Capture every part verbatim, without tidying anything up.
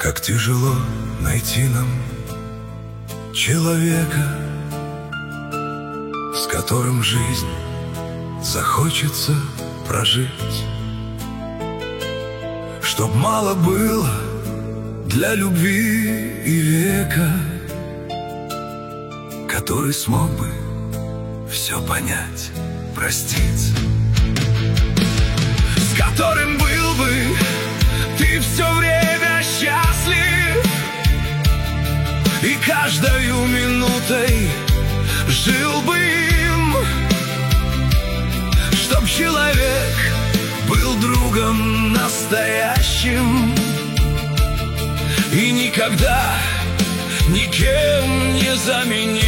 Как тяжело найти нам человека, с которым жизнь захочется прожить, чтоб мало было для любви и века, который смог бы все понять, простить, с которым был бы ты все время счастлив и каждою минутой жил бы им, чтоб человек был другом настоящим и никогда никем не заменим.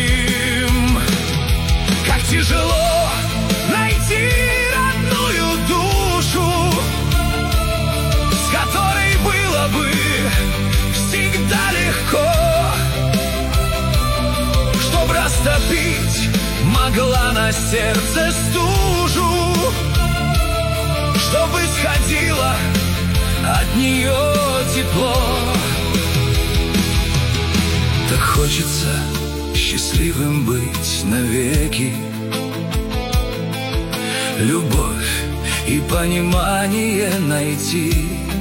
Как тяжело найти родную душу, с которой было бы всегда легко, чтоб растопить могла на сердце стужу, чтобы исходило от нее тепло. Так хочется счастливым быть навеки, любовь и понимание найти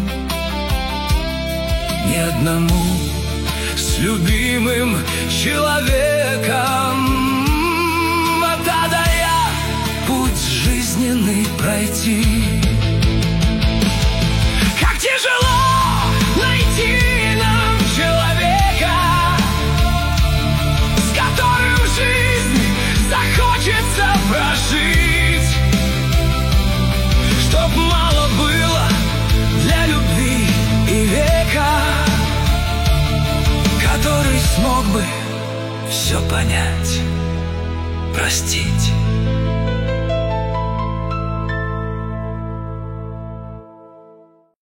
ни одному с любимым человеком, а тогда я путь жизненный пройти. Как тяжело найти нам человека, с которым жизнь захочется прожить, чтоб мало было для любви и века, который смог бы все понять, простить.